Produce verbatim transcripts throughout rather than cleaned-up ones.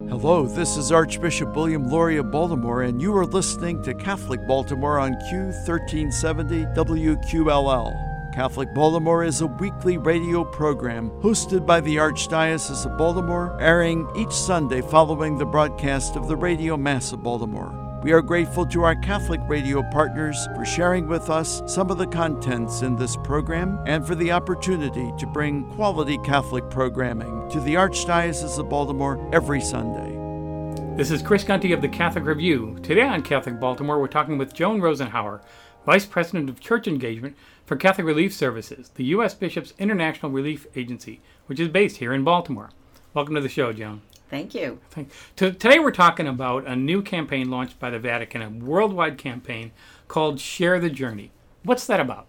Hello, this is Archbishop William Lori of Baltimore, and you are listening to Catholic Baltimore on Q thirteen seventy W Q L L. Catholic Baltimore is a weekly radio program hosted by the Archdiocese of Baltimore, airing each Sunday following the broadcast of the Radio Mass of Baltimore. We are grateful to our Catholic radio partners for sharing with us some of the contents in this program and for the opportunity to bring quality Catholic programming to the Archdiocese of Baltimore every Sunday. This is Chris Gunty of the Catholic Review. Today on Catholic Baltimore, we're talking with Joan Rosenhauer, Vice President of Church Engagement for Catholic Relief Services, the U S Bishops' International Relief Agency, which is based here in Baltimore. Welcome to the show, Joan. Thank you. Thank you. Today we're talking about a new campaign launched by the Vatican, a worldwide campaign called Share the Journey. What's that about?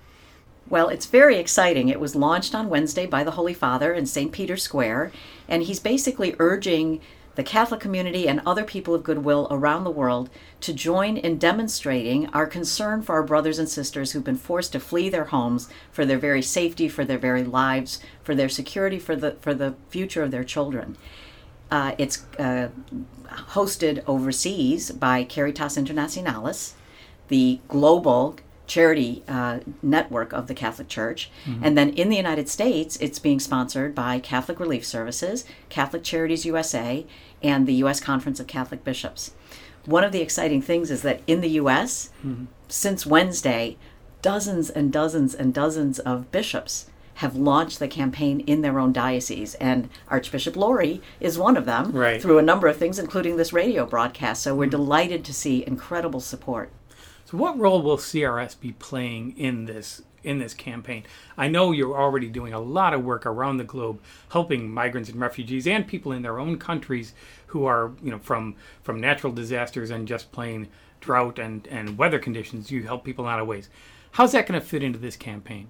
Well, it's very exciting. It was launched on Wednesday by the Holy Father in Saint Peter's Square, and he's basically urging the Catholic community and other people of goodwill around the world to join in demonstrating our concern for our brothers and sisters who've been forced to flee their homes for their very safety, for their very lives, for their security, for the for the future of their children. Uh, it's uh, hosted overseas by Caritas Internationalis, the global charity uh, network of the Catholic Church. Mm-hmm. And then in the United States, it's being sponsored by Catholic Relief Services, Catholic Charities U S A, and the U S Conference of Catholic Bishops. One of the exciting things is that in the U S, mm-hmm. since Wednesday, dozens and dozens and dozens of bishops have launched the campaign in their own diocese, and Archbishop Lori is one of them, right, through a number of things, including this radio broadcast. So we're mm-hmm. delighted to see incredible support. So what role will C R S be playing in this in this campaign? I know you're already doing a lot of work around the globe, helping migrants and refugees and people in their own countries who are, you know, from from natural disasters and just plain drought and, and weather conditions. You help people in a lot of ways. How's that going to fit into this campaign?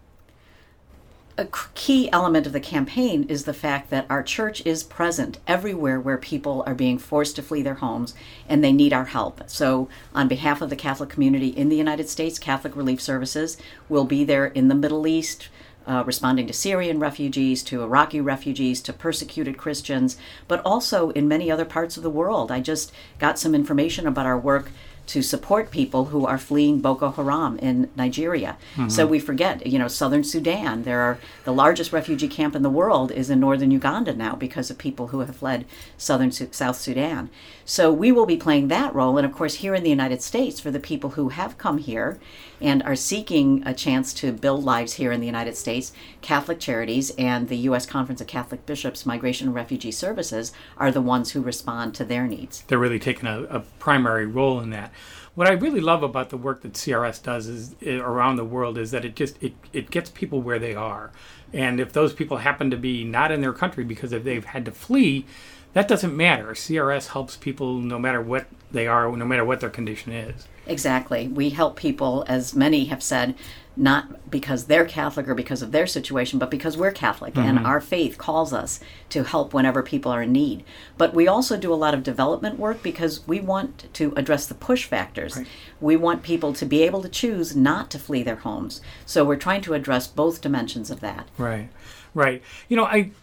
A key element of the campaign is the fact that our church is present everywhere where people are being forced to flee their homes and they need our help. So on behalf of the Catholic community in the United States, Catholic Relief Services will be there in the Middle East, uh, responding to Syrian refugees, to Iraqi refugees, to persecuted Christians, but also in many other parts of the world. I just got some information about our work to support people who are fleeing Boko Haram in Nigeria. Mm-hmm. So we forget, you know, southern Sudan. There are the largest refugee camp in the world is in northern Uganda now because of people who have fled southern South Sudan. So we will be playing that role. And of course, here in the United States, for the people who have come here and are seeking a chance to build lives here in the United States, Catholic Charities and the U S Conference of Catholic Bishops Migration and Refugee Services are the ones who respond to their needs. They're really taking a, a primary role in that. What I really love about the work that C R S does is around the world is that it just it, it gets people where they are. And if those people happen to be not in their country because if they've had to flee, that doesn't matter. C R S helps people no matter what they are, no matter what their condition is. Exactly. We help people, as many have said, not because they're Catholic or because of their situation, but because we're Catholic, mm-hmm. and our faith calls us to help whenever people are in need. But we also do a lot of development work because we want to address the push factors. Right. We want people to be able to choose not to flee their homes. So we're trying to address both dimensions of that. Right, right. You know, I...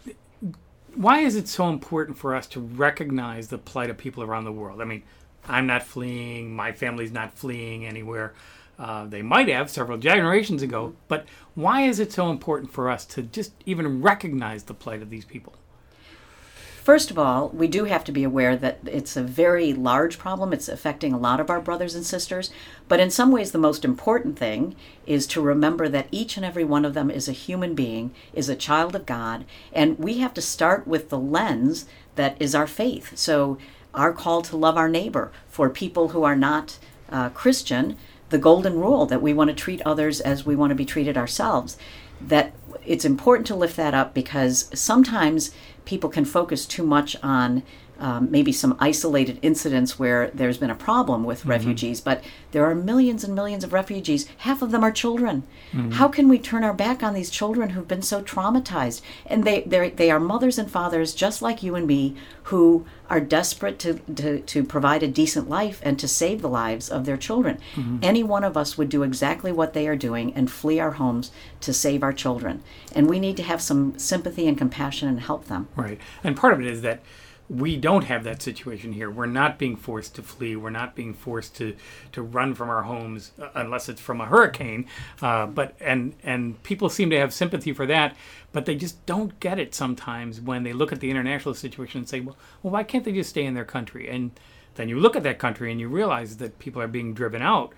Why is it so important for us to recognize the plight of people around the world? I mean, I'm not fleeing, my family's not fleeing anywhere. Uh, they might have several generations ago, but why is it so important for us to just even recognize the plight of these people? First of all, we do have to be aware that it's a very large problem. It's affecting a lot of our brothers and sisters. But in some ways, the most important thing is to remember that each and every one of them is a human being, is a child of God, and we have to start with the lens that is our faith. So our call to love our neighbor, for people who are not uh, Christian, the golden rule that we want to treat others as we want to be treated ourselves, that it's important to lift that up because sometimes people can focus too much on um, maybe some isolated incidents where there's been a problem with mm-hmm. refugees, but there are millions and millions of refugees. Half of them are children. Mm-hmm. How can we turn our back on these children who've been so traumatized? And they they are mothers and fathers just like you and me who are desperate to, to, to provide a decent life and to save the lives of their children. Mm-hmm. Any one of us would do exactly what they are doing and flee our homes to save our children. And we need to have some sympathy and compassion and help them. Right. And part of it is that we don't have that situation here. We're not being forced to flee. We're not being forced to, to run from our homes uh, unless it's from a hurricane. Uh, but and and people seem to have sympathy for that, but they just don't get it sometimes when they look at the international situation and say, well, well, why can't they just stay in their country? And then you look at that country and you realize that people are being driven out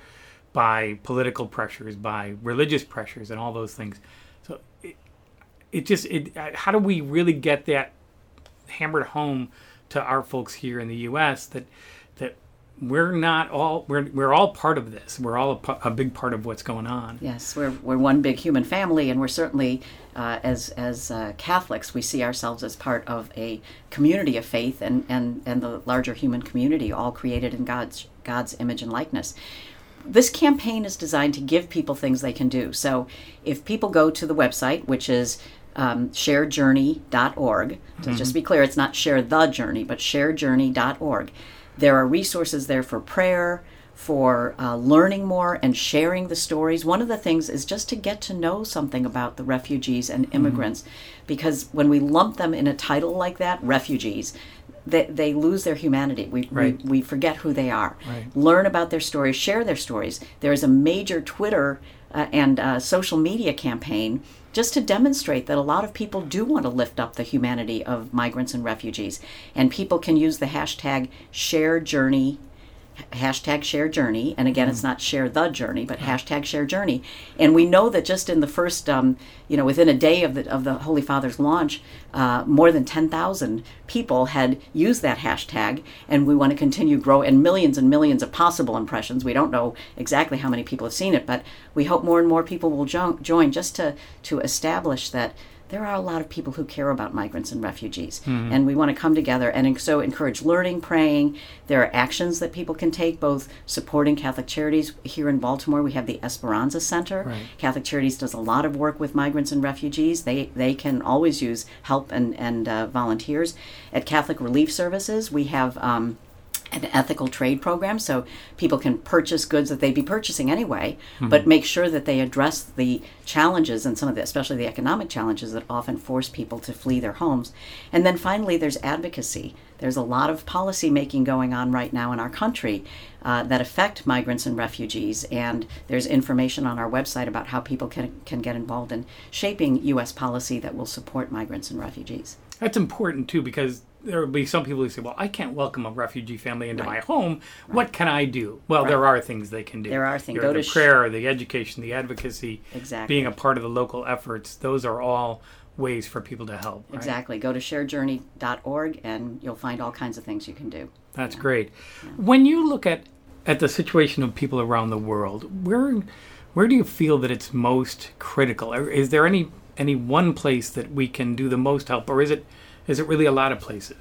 by political pressures, by religious pressures, and all those things. So it, it just it. How do we really get that hammered home to our folks here in the U S that that we're not all we're we're all part of this. We're all a, a big part of what's going on. Yes, we're we're one big human family, and we're certainly uh, as as uh, Catholics, we see ourselves as part of a community of faith and and and the larger human community, all created in God's God's image and likeness. This campaign is designed to give people things they can do. So if people go to the website, which is Um, shared journey dot org. So mm-hmm. just to be clear, it's not Share the Journey, but shared journey dot org. There are resources there for prayer, for uh, learning more and sharing the stories. One of the things is just to get to know something about the refugees and immigrants, mm-hmm. because when we lump them in a title like that, refugees, they, they lose their humanity. We, right. we we forget who they are. Right. Learn about their stories, share their stories. There is a major Twitter uh, and uh, social media campaign just to demonstrate that a lot of people do want to lift up the humanity of migrants and refugees. And people can use the hashtag ShareJourney, hashtag ShareJourney, and again, mm. it's not Share the Journey, but hashtag ShareJourney. And we know that just in the first, um, you know, within a day of the of the Holy Father's launch, uh, more than ten thousand people had used that hashtag, and we want to continue grow, and millions and millions of possible impressions. We don't know exactly how many people have seen it, but we hope more and more people will jo- join just to, to establish that there are a lot of people who care about migrants and refugees, mm-hmm. and we want to come together and so encourage learning, praying. There are actions that people can take, both supporting Catholic Charities. Here in Baltimore, we have the Esperanza Center. Right. Catholic Charities does a lot of work with migrants and refugees. They they can always use help and, and uh, volunteers. At Catholic Relief Services, we have Um, an ethical trade program, so people can purchase goods that they'd be purchasing anyway, mm-hmm. but make sure that they address the challenges and some of the, especially the economic challenges that often force people to flee their homes. And then finally, there's advocacy. There's a lot of policy making going on right now in our country uh, that affect migrants and refugees, and there's information on our website about how people can can get involved in shaping U S policy that will support migrants and refugees. That's important too, because there will be some people who say, well, I can't welcome a refugee family into right. my home. Right. What can I do? Well, right. there are things they can do. There are things. Go Go the to prayer, sh- the education, the advocacy, exactly. being a part of the local efforts. Those are all ways for people to help. Right? Exactly. Go to share journey dot org and you'll find all kinds of things you can do. That's yeah. great. Yeah. When you look at, at the situation of people around the world, where where do you feel that it's most critical? Is there any any one place that we can do the most help, or is it is it really a lot of places?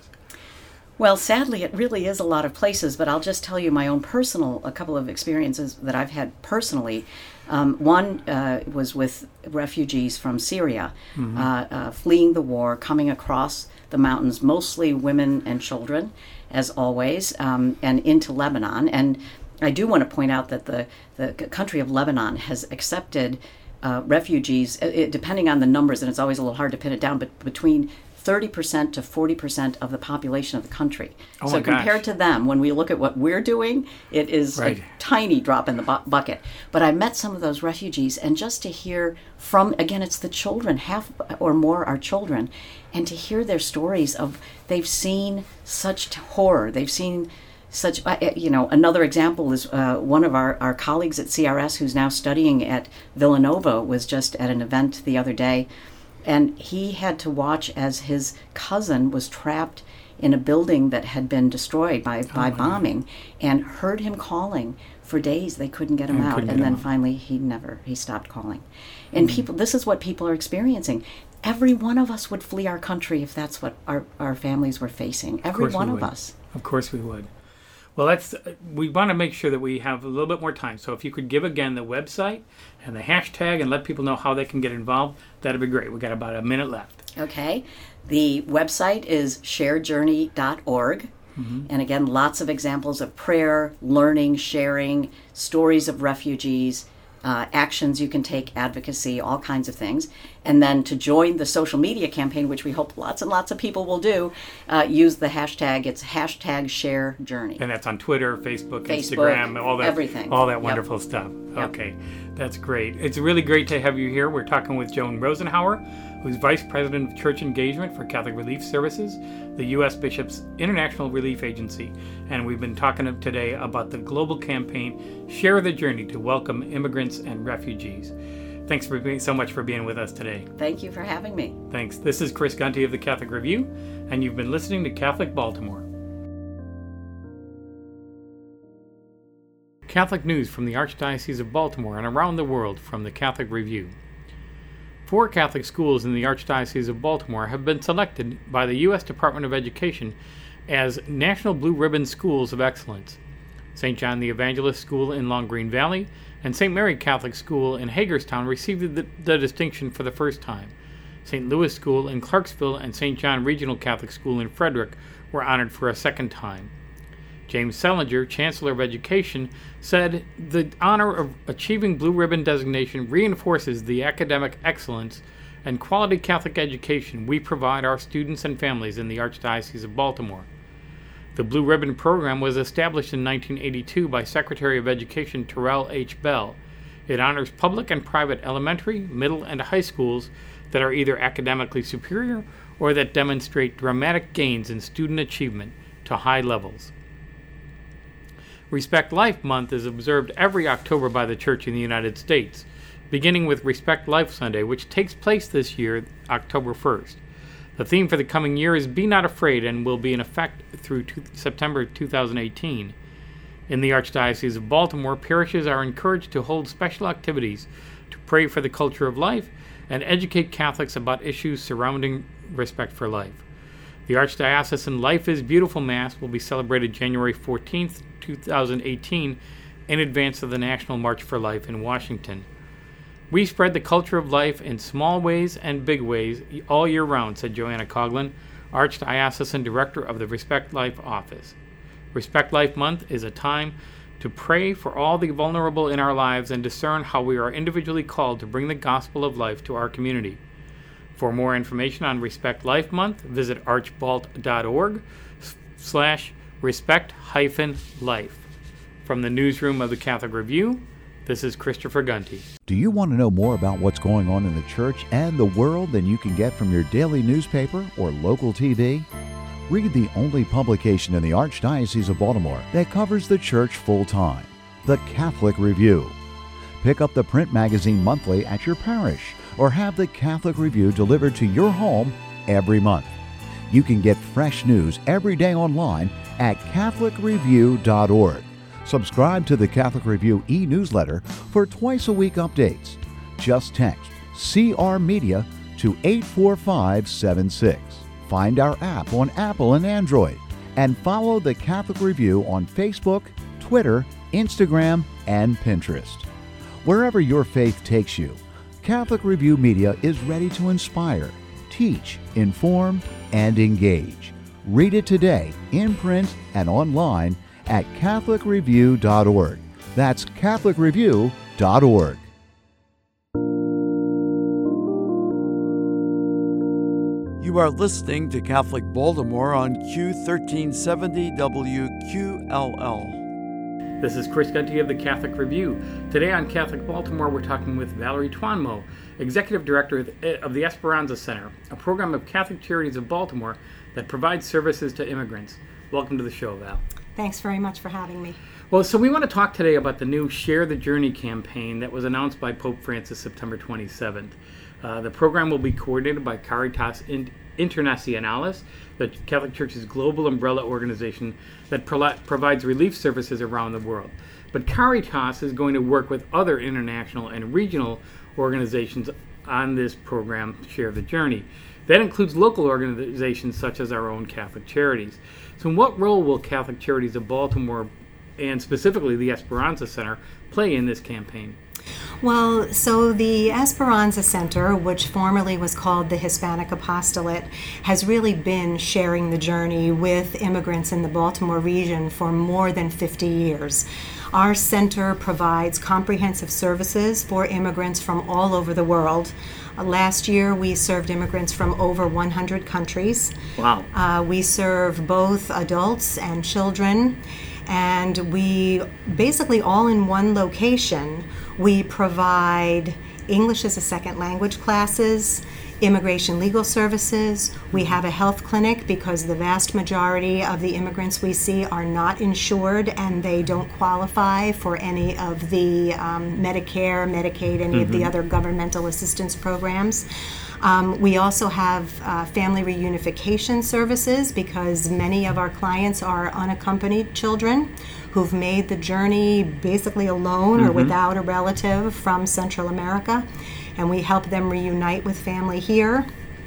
Well, sadly, it really is a lot of places, but I'll just tell you my own personal, a couple of experiences that I've had personally. Um, one uh, was with refugees from Syria, mm-hmm. uh, uh, fleeing the war, coming across the mountains, mostly women and children, as always, um, and into Lebanon. And I do want to point out that the, the country of Lebanon has accepted uh, refugees, it, depending on the numbers, and it's always a little hard to pin it down, but between thirty percent to forty percent of the population of the country. Oh so my compared gosh. to them, when we look at what we're doing, it is right. a tiny drop in the bu- bucket. But I met some of those refugees, and just to hear from, again, it's the children, half or more are children, and to hear their stories of they've seen such horror, they've seen such, you know, another example is uh, one of our, our colleagues at C R S who's now studying at Villanova was just at an event the other day. And he had to watch as his cousin was trapped in a building that had been destroyed by, by oh, bombing, and heard him calling for days. They couldn't get him and out, and then out. finally he never he stopped calling. And mm. people, this is what people are experiencing. Every one of us would flee our country if that's what our, our families were facing. Every one of us. Of course we would. Well, that's we want to make sure that we have a little bit more time. So if you could give again the website and the hashtag and let people know how they can get involved, that'd be great. We got about a minute left. Okay. The website is share journey dot org. Mm-hmm. And again, lots of examples of prayer, learning, sharing, stories of refugees, uh, actions you can take, advocacy, all kinds of things. And then to join the social media campaign, which we hope lots and lots of people will do, uh, use the hashtag. It's hashtag Share Journey. And that's on Twitter, Facebook, Facebook, Instagram, all that, everything. all that Yep. wonderful stuff. Yep. Okay, that's great. It's really great to have you here. We're talking with Joan Rosenhauer, who's Vice President of Church Engagement for Catholic Relief Services, the U S Bishops International Relief Agency. And we've been talking today about the global campaign, Share the Journey, to welcome immigrants and refugees. Thanks for being so much for being with us today. Thank you for having me. Thanks. This is Chris Gunty of the Catholic Review, and you've been listening to Catholic Baltimore. Catholic news from the Archdiocese of Baltimore and around the world from the Catholic Review. Four Catholic schools in the Archdiocese of Baltimore have been selected by the U S Department of Education as National Blue Ribbon Schools of Excellence. Saint John the Evangelist School in Long Green Valley and Saint Mary Catholic School in Hagerstown received the, the distinction for the first time. Saint Louis School in Clarksville and Saint John Regional Catholic School in Frederick were honored for a second time. James Selinger, Chancellor of Education, said the honor of achieving Blue Ribbon designation reinforces the academic excellence and quality Catholic education we provide our students and families in the Archdiocese of Baltimore. The Blue Ribbon program was established in nineteen eighty-two by Secretary of Education Terrell H. Bell. It honors public and private elementary, middle, and high schools that are either academically superior or that demonstrate dramatic gains in student achievement to high levels. Respect Life Month is observed every October by the Church in the United States, beginning with Respect Life Sunday, which takes place this year, October first. The theme for the coming year is Be Not Afraid and will be in effect through two, September two thousand eighteen. In the Archdiocese of Baltimore, parishes are encouraged to hold special activities to pray for the culture of life and educate Catholics about issues surrounding respect for life. The Archdiocesan Life is Beautiful Mass will be celebrated January fourteenth, two thousand eighteen, in advance of the National March for Life in Washington. We spread the culture of life in small ways and big ways all year round, said Joanna Coughlin, Archdiocesan Director of the Respect Life Office. Respect Life Month is a time to pray for all the vulnerable in our lives and discern how we are individually called to bring the gospel of life to our community. For more information on Respect Life Month, visit archbalt.org slash respect hyphen life. From the newsroom of the Catholic Review, this is Christopher Gunty. Do you want to know more about what's going on in the church and the world than you can get from your daily newspaper or local T V? Read the only publication in the Archdiocese of Baltimore that covers the church full-time, the Catholic Review. Pick up the print magazine monthly at your parish or have the Catholic Review delivered to your home every month. You can get fresh news every day online at catholic review dot org. Subscribe to the Catholic Review e-newsletter for twice-a-week updates. Just text C R Media to eight four five seven six. Find our app on Apple and Android, and follow the Catholic Review on Facebook, Twitter, Instagram, and Pinterest. Wherever your faith takes you, Catholic Review Media is ready to inspire, teach, inform, and engage. Read it today, in print and online, at catholic review dot org. That's catholic review dot org. You are listening to Catholic Baltimore on Q thirteen seventy W Q L L. This is Chris Gunty of the Catholic Review. Today on Catholic Baltimore, we're talking with Valerie Twanmo, Executive Director of the Esperanza Center, a program of Catholic Charities of Baltimore that provides services to immigrants. Welcome to the show, Val. Thanks very much for having me. Well, so we want to talk today about the new Share the Journey campaign that was announced by Pope Francis September twenty-seventh. Uh, the program will be coordinated by Caritas Internationalis, the Catholic Church's global umbrella organization that pro- provides relief services around the world. But Caritas is going to work with other international and regional organizations on this program, Share the Journey. That includes local organizations such as our own Catholic Charities. So what role will Catholic Charities of Baltimore, and specifically the Esperanza Center, play in this campaign? Well, so the Esperanza Center, which formerly was called the Hispanic Apostolate, has really been sharing the journey with immigrants in the Baltimore region for more than fifty years. Our center provides comprehensive services for immigrants from all over the world. Uh, last year, we served immigrants from over one hundred countries. Wow. Uh, we serve both adults and children, and we basically all in one location. We provide English as a second language classes, immigration legal services. We have a health clinic because the vast majority of the immigrants we see are not insured and they don't qualify for any of the um, Medicare, Medicaid, any mm-hmm. of the other governmental assistance programs. Um, we also have uh, family reunification services because many of our clients are unaccompanied children who've made the journey basically alone mm-hmm. or without a relative from Central America, and we help them reunite with family here.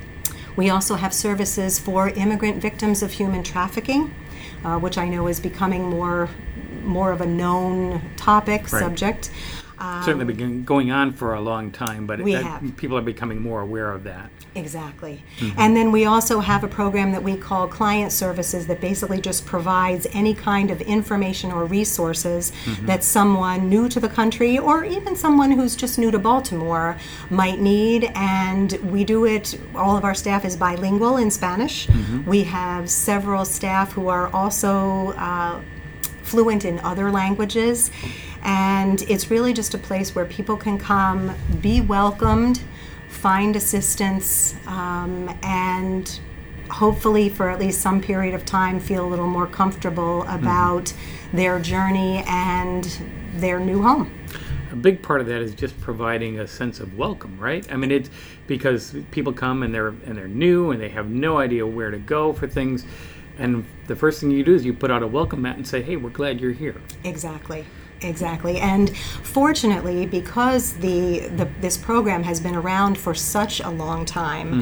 We also have services for immigrant victims of human trafficking, uh, which I know is becoming more more of a known topic, right. subject. Certainly been going on for a long time, but we that, have. people are becoming more aware of that. Exactly. Mm-hmm. And then we also have a program that we call Client Services that basically just provides any kind of information or resources mm-hmm. that someone new to the country or even someone who's just new to Baltimore might need. And we do it, all of our staff is bilingual in Spanish. Mm-hmm. We have several staff who are also uh, fluent in other languages. And it's really just a place where people can come, be welcomed, find assistance, um, and hopefully for at least some period of time feel a little more comfortable about mm-hmm. their journey and their new home. A big part of that is just providing a sense of welcome, right? I mean, it's because people come and they're and they're new and they have no idea where to go for things. And the first thing you do is you put out a welcome mat and say, hey, we're glad you're here. Exactly. Exactly. And fortunately, because the, the this program has been around for such a long time,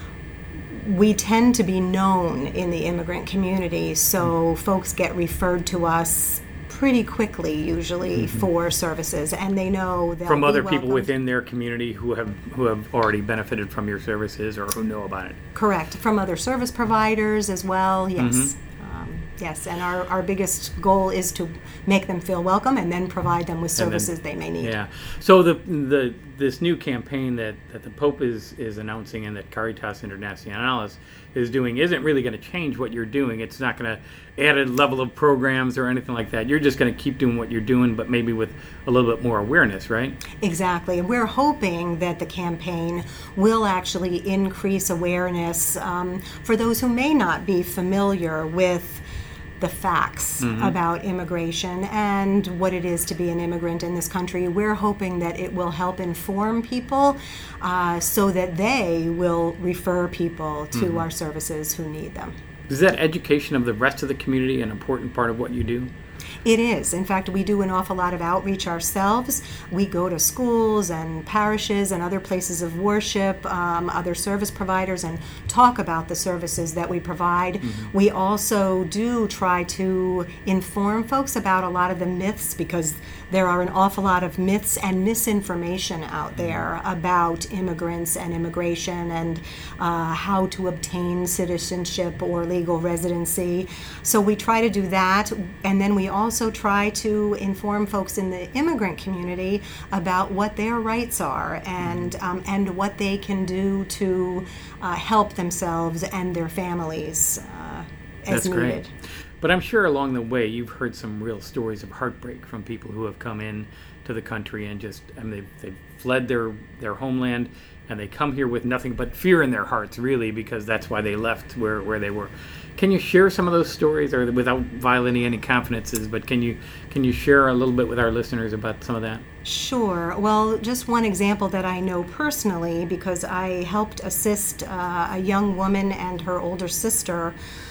mm-hmm. we tend to be known in the immigrant community. So mm-hmm. folks get referred to us pretty quickly, usually, mm-hmm. for services, and they know that from other people within their community who have who have already benefited from your services or who know about it. Correct. From other service providers as well. Yes. Mm-hmm. Yes, and our, our biggest goal is to make them feel welcome and then provide them with services then, they may need. Yeah. So the the this new campaign that, that the Pope is, is announcing and that Caritas Internationalis is doing isn't really going to change what you're doing. It's not going to add a level of programs or anything like that. You're just going to keep doing what you're doing, but maybe with a little bit more awareness, right? Exactly. And we're hoping that the campaign will actually increase awareness um, for those who may not be familiar with the facts mm-hmm. about immigration and what it is to be an immigrant in this country. We're hoping that it will help inform people uh, so that they will refer people to mm-hmm. our services who need them. Is that education of the rest of the community an important part of what you do? It is. In fact, we do an awful lot of outreach ourselves. We go to schools and parishes and other places of worship, um, other service providers, and talk about the services that we provide. Mm-hmm. We also do try to inform folks about a lot of the myths, because there are an awful lot of myths and misinformation out there about immigrants and immigration and uh, how to obtain citizenship or legal residency. So we try to do that, and then we also try to inform folks in the immigrant community about what their rights are and um, and what they can do to uh, help themselves and their families uh, as That's needed. Great. But I'm sure along the way you've heard some real stories of heartbreak from people who have come in to the country and just I mean, they've, they've fled their, their homeland and they come here with nothing but fear in their hearts, really, because that's why they left where, where they were. Can you share some of those stories, or without violating any confidences, but can you can you share a little bit with our listeners about some of that? Sure. Well, just one example that I know personally, because I helped assist uh, a young woman and her older sister.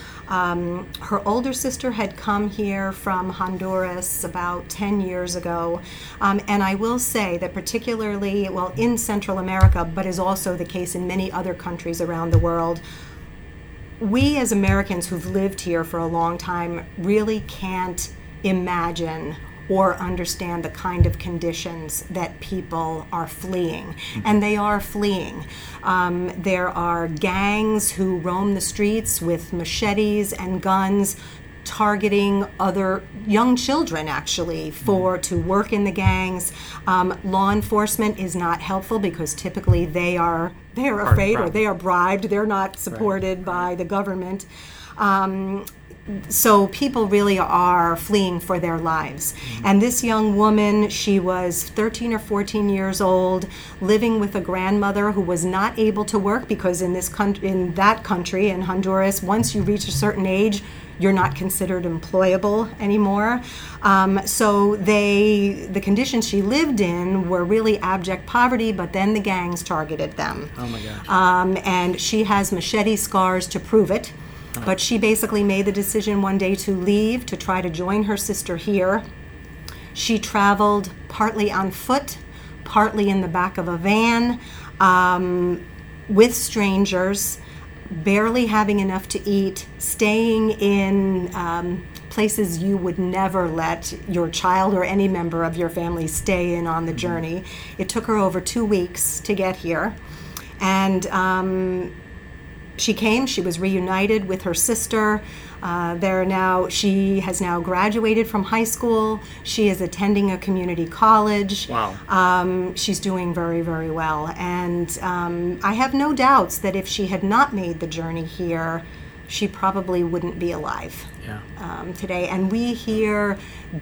Um, her older sister had come here from Honduras about ten years ago, um, and I will say that particularly, well, in Central America, but is also the case in many other countries around the world, we as Americans who've lived here for a long time really can't imagine or understand the kind of conditions that people are fleeing. Mm-hmm. And they are fleeing. Um, there are gangs who roam the streets with machetes and guns, targeting other young children, actually, for to work in the gangs. Um, law enforcement is not helpful because typically they are they are afraid or they are bribed. They're not supported right. by the government. Um, so people really are fleeing for their lives. Mm-hmm. And this young woman, she was thirteen or fourteen years old, living with a grandmother who was not able to work because in this country, in that country, in Honduras, once you reach a certain age, you're not considered employable anymore. Um, so they, the conditions she lived in were really abject poverty, but then the gangs targeted them. Oh my gosh. Um, and she has machete scars to prove it. Oh. But she basically made the decision one day to leave, to try to join her sister here. She traveled partly on foot, partly in the back of a van, um, with strangers, barely having enough to eat, staying in um, places you would never let your child or any member of your family stay in on the journey. It took her over two weeks to get here. And um, she came, she was reunited with her sister. Uh, they're now, she has now graduated from high school. She is attending a community college. Wow. Um, she's doing very, very well. And um, I have no doubts that if she had not made the journey here, she probably wouldn't be alive yeah. um, today. And we hear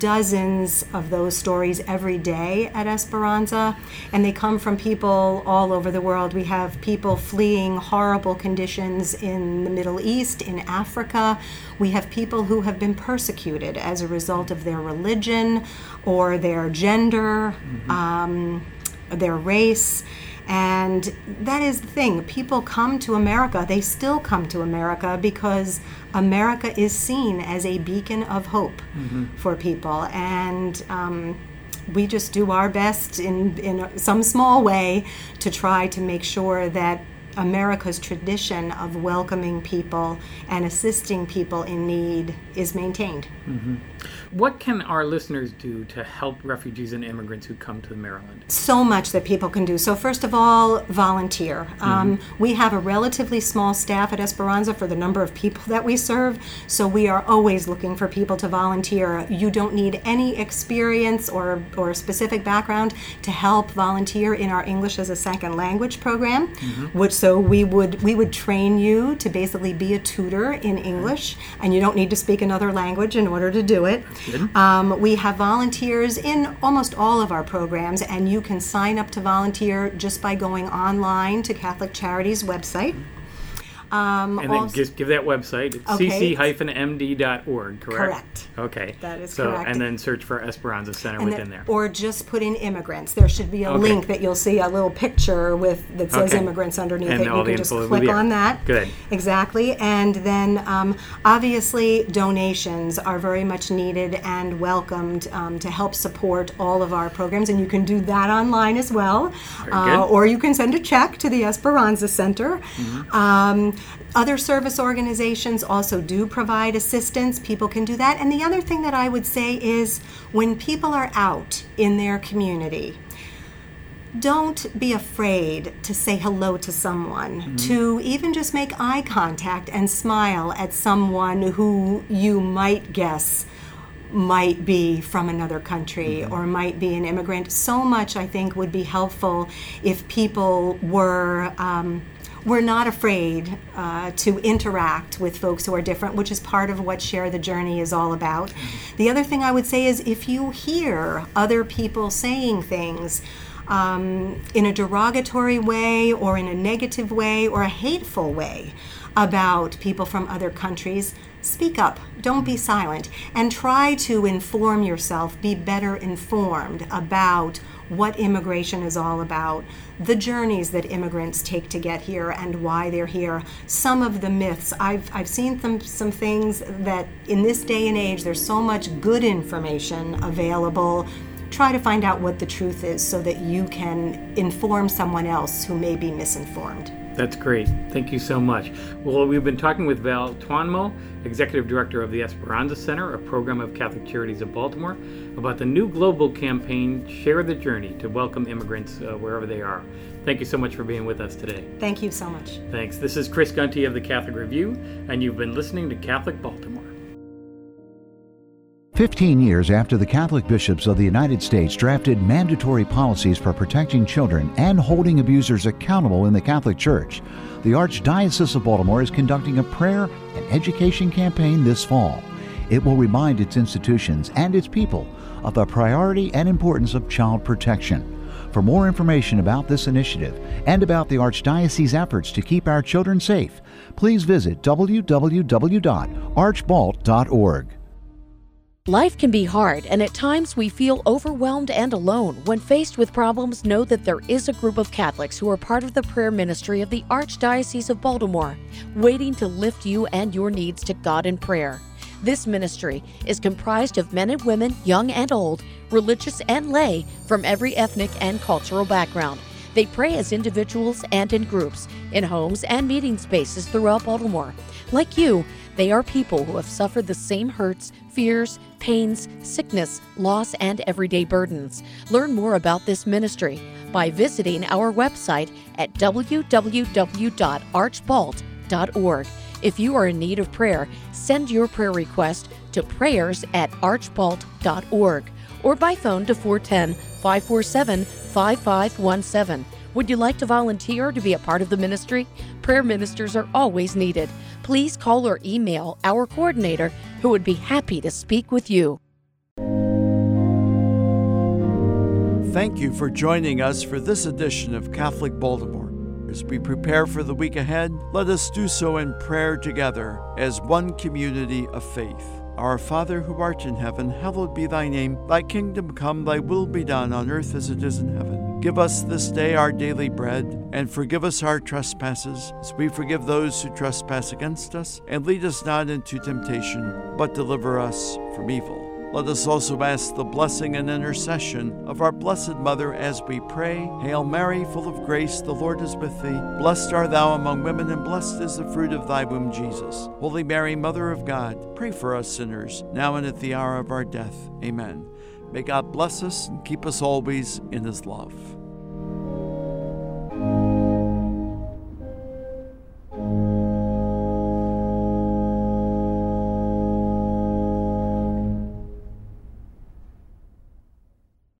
dozens of those stories every day at Esperanza, and they come from people all over the world. We have people fleeing horrible conditions in the Middle East, in Africa. We have people who have been persecuted as a result of their religion or their gender, mm-hmm. um, their race. And that is the thing. People come to America. They still come to America because America is seen as a beacon of hope mm-hmm. for people. And um, we just do our best in, in some small way to try to make sure that America's tradition of welcoming people and assisting people in need is maintained. Mm-hmm. What can our listeners do to help refugees and immigrants who come to Maryland? So much that people can do. So first of all, volunteer. Mm-hmm. Um, we have a relatively small staff at Esperanza for the number of people that we serve, so we are always looking for people to volunteer. You don't need any experience or, or specific background to help volunteer in our English as a Second Language program, mm-hmm. which so we would we would train you to basically be a tutor in English, and you don't need to speak another language in order to do it. Um, we have volunteers in almost all of our programs, and you can sign up to volunteer just by going online to Catholic Charities website. Um, and then also, just give that website. It's okay. c c dash m d dot org, correct? Correct. Okay. That is so, correct. And then search for Esperanza Center and within that, there. Or just put in immigrants. There should be a okay. link that you'll see, a little picture with that says okay. immigrants underneath and it. all You the can just info click on that. Good. Exactly. And then um, obviously donations are very much needed and welcomed um, to help support all of our programs. And you can do that online as well. Very Uh, good. or you can send a check to the Esperanza Center. Mm-hmm. Um, other service organizations also do provide assistance. People can do that. And the other thing that I would say is when people are out in their community, don't be afraid to say hello to someone, mm-hmm. to even just make eye contact and smile at someone who you might guess might be from another country mm-hmm. or might be an immigrant. So much, I think, would be helpful if people were um, were not afraid uh, to interact with folks who are different, which is part of what Share the Journey is all about. Mm-hmm. The other thing I would say is if you hear other people saying things um, in a derogatory way or in a negative way or a hateful way about people from other countries, speak up. Don't be silent. And try to inform yourself, be better informed about what immigration is all about, the journeys that immigrants take to get here and why they're here, some of the myths. I've I've seen some, some things that in this day and age, there's so much good information available. Try to find out what the truth is so that you can inform someone else who may be misinformed. That's great. Thank you so much. Well, we've been talking with Val Twanmo, Executive Director of the Esperanza Center, a program of Catholic Charities of Baltimore, about the new global campaign, Share the Journey, to welcome immigrants uh, wherever they are. Thank you so much for being with us today. Thank you so much. Thanks. This is Chris Gunty of the Catholic Review, and you've been listening to Catholic Baltimore. Fifteen years after the Catholic bishops of the United States drafted mandatory policies for protecting children and holding abusers accountable in the Catholic Church, the Archdiocese of Baltimore is conducting a prayer and education campaign this fall. It will remind its institutions and its people of the priority and importance of child protection. For more information about this initiative and about the Archdiocese's efforts to keep our children safe, please visit w w w dot archbalt dot org. Life can be hard, and at times we feel overwhelmed and alone. When faced with problems, know that there is a group of Catholics who are part of the prayer ministry of the Archdiocese of Baltimore, waiting to lift you and your needs to God in prayer. This ministry is comprised of men and women, young and old, religious and lay, from every ethnic and cultural background. They pray as individuals and in groups, in homes and meeting spaces throughout Baltimore. Like you, they are people who have suffered the same hurts, fears, pains, sickness, loss, and everyday burdens. Learn more about this ministry by visiting our website at w w w dot archbalt dot org. If you are in need of prayer, send your prayer request to prayers at archbalt dot org or by phone to four one zero, five four seven, five five one seven. Would you like to volunteer to be a part of the ministry? Prayer ministers are always needed. Please call or email our coordinator, who would be happy to speak with you. Thank you for joining us for this edition of Catholic Baltimore. As we prepare for the week ahead, let us do so in prayer together as one community of faith. Our Father who art in heaven, hallowed be thy name. Thy kingdom come, thy will be done on earth as it is in heaven. Give us this day our daily bread, and forgive us our trespasses, as we forgive those who trespass against us. And lead us not into temptation, but deliver us from evil. Let us also ask the blessing and intercession of our Blessed Mother as we pray. Hail Mary, full of grace, the Lord is with thee. Blessed art thou among women, and blessed is the fruit of thy womb, Jesus. Holy Mary, Mother of God, pray for us sinners, now and at the hour of our death. Amen. May God bless us and keep us always in his love.